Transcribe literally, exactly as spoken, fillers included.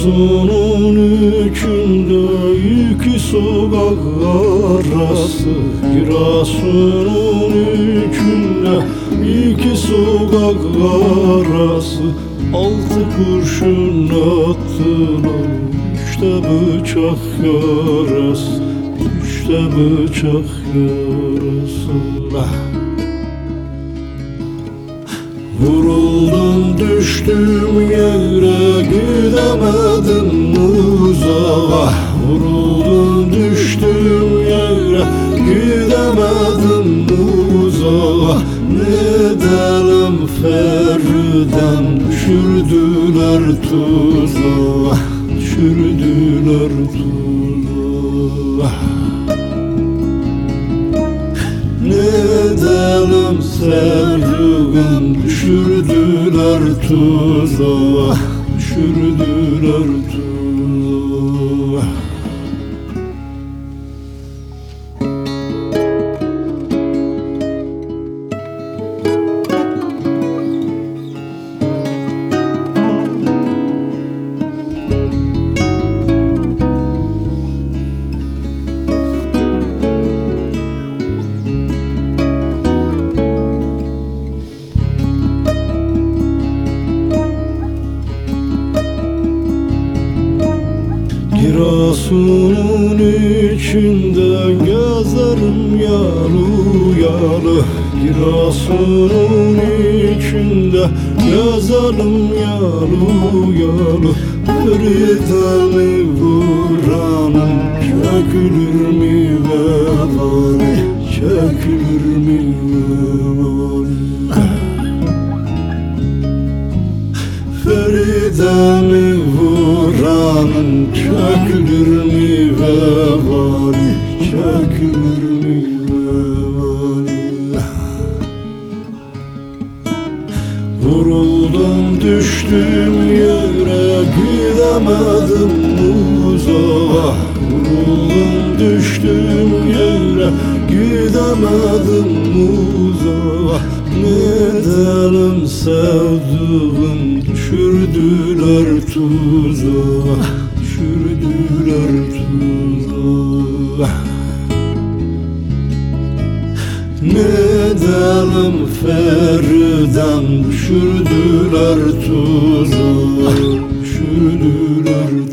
Giresun'un içinde iki sokak arası, Giresun'un içinde iki sokak arası, altı kurşun attılar, üçte bıçak yarası, üçte bıçak yarası. Vuruldum düştüm yere, gidemedim uzağa. Vuruldum düştüm yere, gidemedim uzağa. Ne edelim Feriden, düşürdüler tuzağa, düşürdüler tuzağa. Ne edelim sevduğum, düşürdüler tuzağa, düşürdüler tuzağa. Giresun'un içinde gezerim yalı yalı, Giresun'un içinde gezerim yalı yalı. Feridemi vuranım çekilir mi vebali, çekilir mi vebali. Feridemi vuranım çekilir mi vebali, çekilir mi vebali. Vuruldum düştüm yere, gidemedim uzağa. Vuruldum düştüm yere, gidemedim uzağa. Ne edelim sevduğum, düşürdüler tuzağa, düşürdüler tuzağa. Ne edelim Feriden, düşürdüler tuzağa, düşürdüler tuzağa.